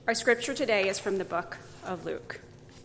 Our scripture today is from the book of Luke.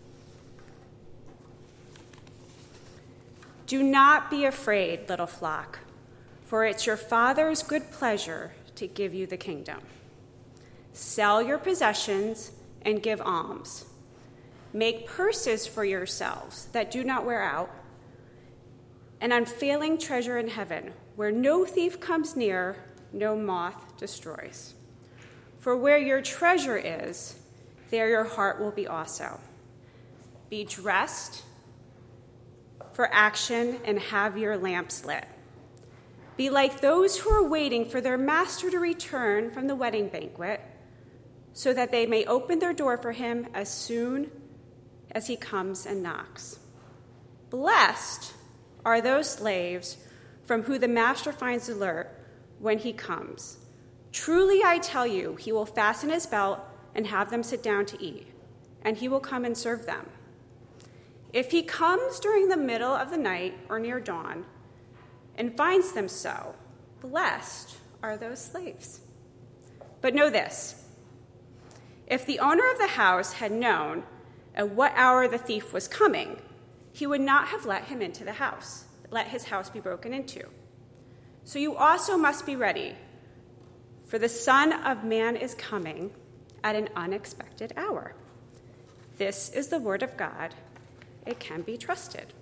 Do not be afraid, little flock, for it's your Father's good pleasure to give you the kingdom. Sell your possessions and give alms. Make purses for yourselves that do not wear out, an unfailing treasure in heaven, where no thief comes near, no moth destroys. For where your treasure is, there your heart will be also. Be dressed for action and have your lamps lit. Be like those who are waiting for their master to return from the wedding banquet, so that they may open their door for him as soon as he comes and knocks. Blessed are those slaves from whom the master finds alert when he comes. Truly, I tell you, he will fasten his belt and have them sit down to eat, and he will come and serve them. If he comes during the middle of the night or near dawn and finds them so, blessed are those slaves. But know this, if the owner of the house had known at what hour the thief was coming, he would not have let him into the house, let his house be broken into. So you also must be ready, for the Son of Man is coming at an unexpected hour. This is the word of God. It can be trusted.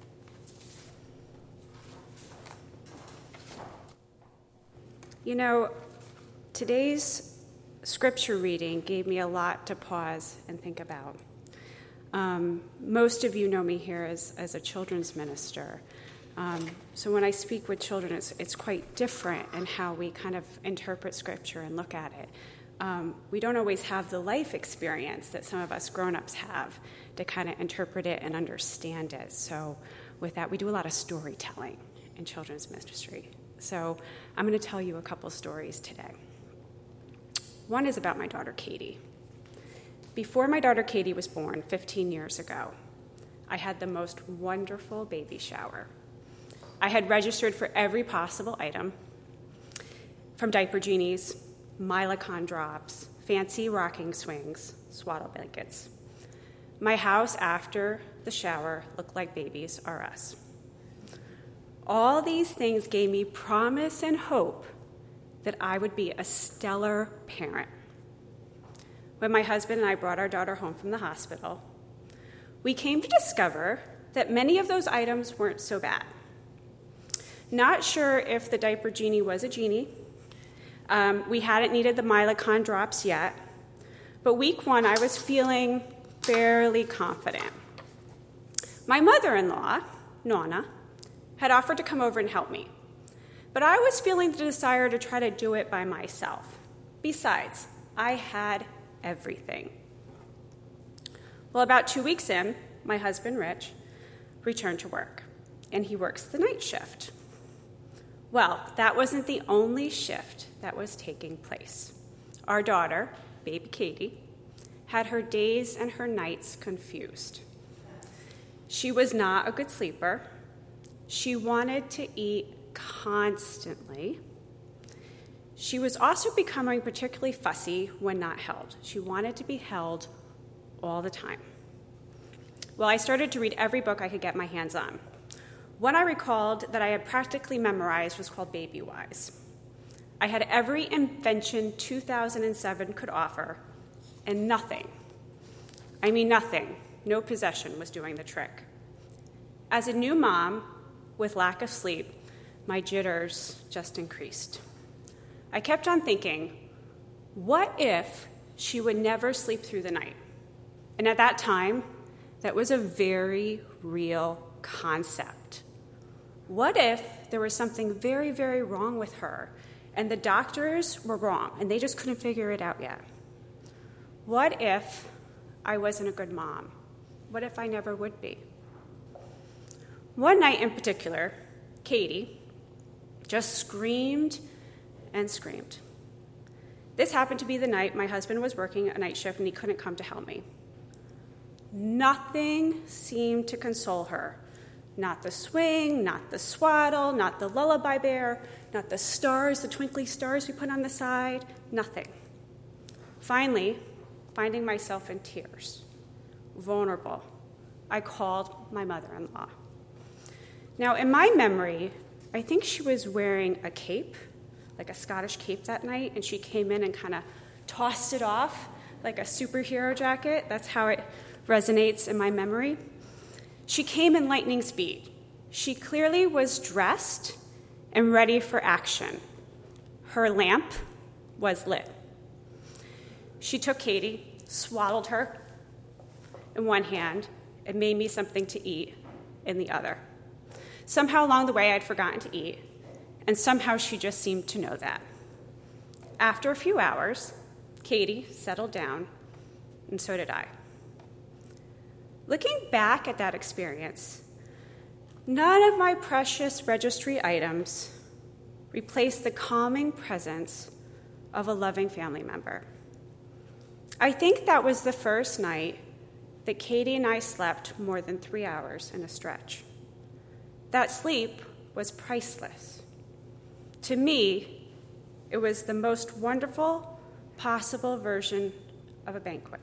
You know, today's scripture reading gave me a lot to pause and think about. Most of you know me here as a children's minister. So when I speak with children, it's quite different in how we kind of interpret Scripture and look at it. We don't always have the life experience that some of us grown-ups have to kind of interpret it and understand it. So with that, we do a lot of storytelling in children's ministry. So I'm going to tell you a couple stories today. One is about my daughter, Katie. Before my daughter, Katie, was born 15 years ago, I had the most wonderful baby shower. I had registered for every possible item, from diaper genies, Mylicon drops, fancy rocking swings, swaddle blankets. My house after the shower looked like Babies R Us. All these things gave me promise and hope that I would be a stellar parent. When my husband and I brought our daughter home from the hospital, we came to discover that many of those items weren't so bad. Not sure if the diaper genie was a genie. We hadn't needed the Mylicon drops yet. But week one, I was feeling fairly confident. My mother-in-law, Nonna, had offered to come over and help me. But I was feeling the desire to try to do it by myself. Besides, I had everything. Well, about 2 weeks in, my husband, Rich, returned to work, and he works the night shift. Well, that wasn't the only shift that was taking place. Our daughter, baby Katie, had her days and her nights confused. She was not a good sleeper. She wanted to eat constantly. She was also becoming particularly fussy when not held. She wanted to be held all the time. Well, I started to read every book I could get my hands on. One I recalled that I had practically memorized was called Baby Wise. I had every invention 2007 could offer, and nothing, no possession was doing the trick. As a new mom with lack of sleep, my jitters just increased. I kept on thinking, what if she would never sleep through the night? And at that time, that was a very real concept. What if there was something very, very wrong with her, and the doctors were wrong, and they just couldn't figure it out yet? What if I wasn't a good mom? What if I never would be? One night in particular, Katie just screamed and screamed. This happened to be the night my husband was working a night shift and he couldn't come to help me. Nothing seemed to console her. Not the swing, not the swaddle, not the lullaby bear, not the stars, the twinkly stars we put on the side, nothing. Finally, finding myself in tears, vulnerable, I called my mother-in-law. Now, in my memory, I think she was wearing a cape, like a Scottish cape that night, and she came in and kind of tossed it off like a superhero jacket. That's how it resonates in my memory. She came in lightning speed. She clearly was dressed and ready for action. Her lamp was lit. She took Katie, swaddled her in one hand, and made me something to eat in the other. Somehow along the way, I'd forgotten to eat, and somehow she just seemed to know that. After a few hours, Katie settled down, and so did I. Looking back at that experience, none of my precious registry items replaced the calming presence of a loving family member. I think that was the first night that Katie and I slept more than 3 hours in a stretch. That sleep was priceless. To me, it was the most wonderful possible version of a banquet.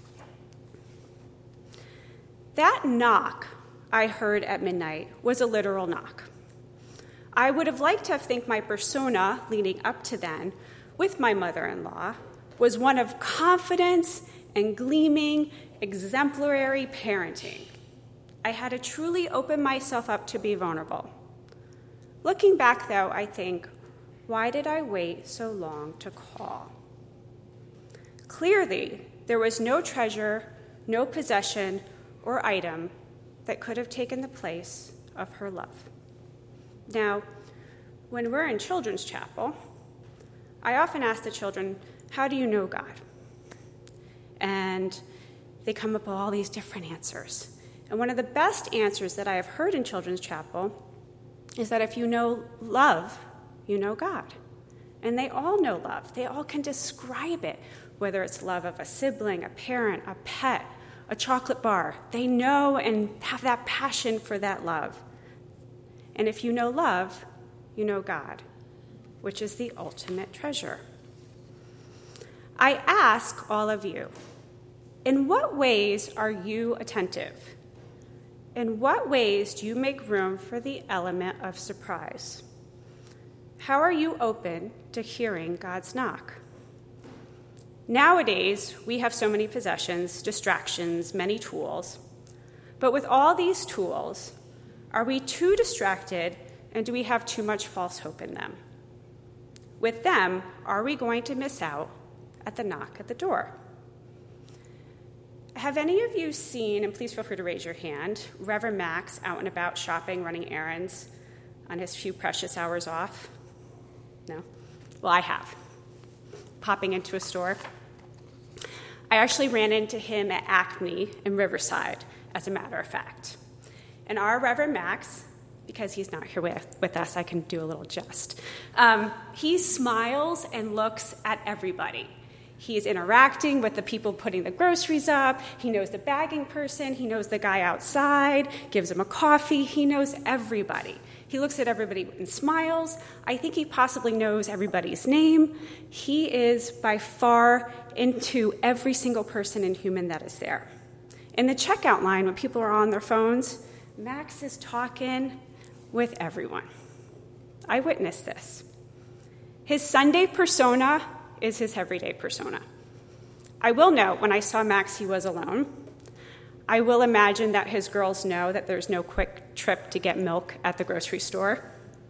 That knock I heard at midnight was a literal knock. I would have liked to think my persona leading up to then with my mother-in-law was one of confidence and gleaming, exemplary parenting. I had to truly open myself up to be vulnerable. Looking back, though, I think, why did I wait so long to call? Clearly, there was no treasure, no possession, or item that could have taken the place of her love. Now, when we're in children's chapel, I often ask the children, how do you know God? And they come up with all these different answers. And one of the best answers that I have heard in children's chapel is that if you know love, you know God. And they all know love. They all can describe it, whether it's love of a sibling, a parent, a pet, a chocolate bar. They know and have that passion for that love. And if you know love, you know God, which is the ultimate treasure. I ask all of you, in what ways are you attentive? In what ways do you make room for the element of surprise? How are you open to hearing God's knock? Nowadays, we have so many possessions, distractions, many tools. But with all these tools, are we too distracted, and do we have too much false hope in them? With them, are we going to miss out at the knock at the door? Have any of you seen, and please feel free to raise your hand, Reverend Max out and about shopping, running errands on his few precious hours off? No? Well, I have. Popping into a store. I actually ran into him at Acme in Riverside, as a matter of fact. And our Reverend Max, because he's not here with us, I can do a little jest. He smiles and looks at everybody. He is interacting with the people putting the groceries up. He knows the bagging person. He knows the guy outside, gives him a coffee. He knows everybody. He looks at everybody and smiles. I think he possibly knows everybody's name. He is by far into every single person and human that is there. In the checkout line, when people are on their phones, Max is talking with everyone. I witnessed this. His Sunday persona is his everyday persona. I will note, when I saw Max, he was alone. I will imagine that his girls know that there's no quick trip to get milk at the grocery store.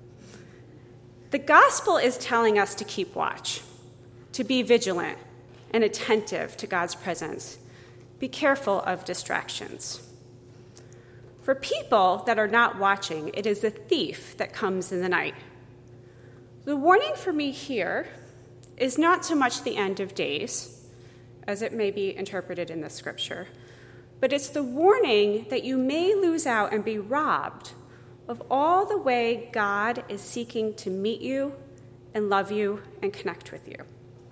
The gospel is telling us to keep watch, to be vigilant and attentive to God's presence. Be careful of distractions. For people that are not watching, it is the thief that comes in the night. The warning for me here is not so much the end of days, as it may be interpreted in the scripture, but it's the warning that you may lose out and be robbed of all the way God is seeking to meet you and love you and connect with you.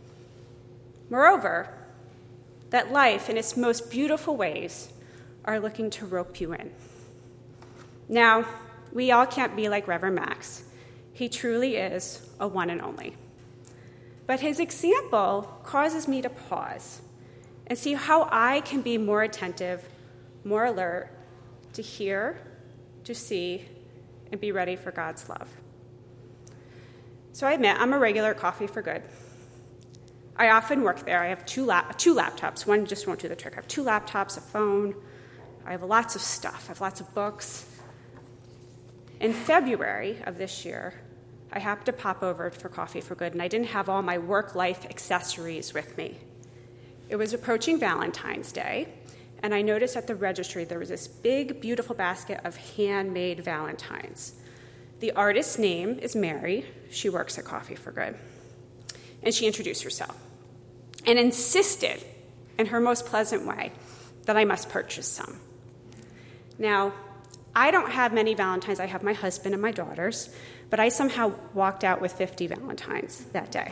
Moreover, that life in its most beautiful ways are looking to rope you in. Now, we all can't be like Reverend Max. He truly is a one and only. But his example causes me to pause and see how I can be more attentive, more alert to hear, to see, and be ready for God's love. So I admit, I'm a regular at Coffee for Good. I often work there. I have two laptops. One just won't do the trick. I have 2 laptops, a phone. I have lots of stuff. I have lots of books. In February of this year, I happened to pop over for Coffee for Good, and I didn't have all my work-life accessories with me. It was approaching Valentine's Day, and I noticed at the registry there was this big, beautiful basket of handmade Valentines. The artist's name is Mary. She works at Coffee for Good. And she introduced herself and insisted, in her most pleasant way, that I must purchase some. Now, I don't have many Valentines. I have my husband and my daughters, but I somehow walked out with 50 Valentines that day.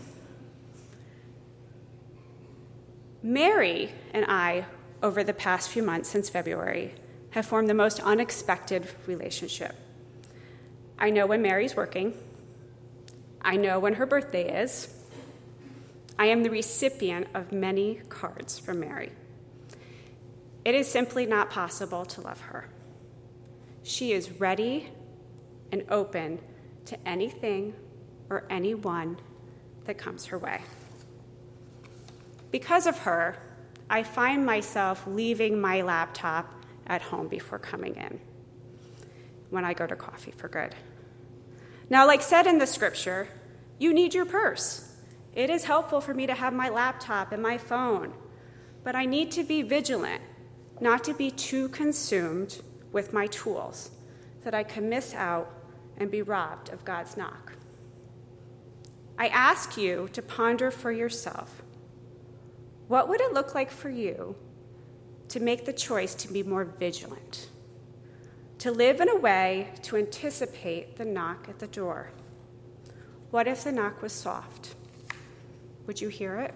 Mary and I, over the past few months since February, have formed the most unexpected relationship. I know when Mary's working. I know when her birthday is. I am the recipient of many cards from Mary. It is simply not possible to love her. She is ready and open to anything or anyone that comes her way. Because of her, I find myself leaving my laptop at home before coming in when I go to Coffee for Good. Now, like said in the scripture, you need your purse. It is helpful for me to have my laptop and my phone, but I need to be vigilant, not to be too consumed with my tools that I can miss out and be robbed of God's knock. I ask you to ponder for yourself, what would it look like for you to make the choice to be more vigilant, to live in a way to anticipate the knock at the door? What if the knock was soft? Would you hear it?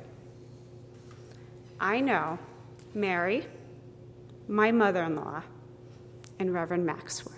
I know Mary, my mother-in-law, and Reverend Max would.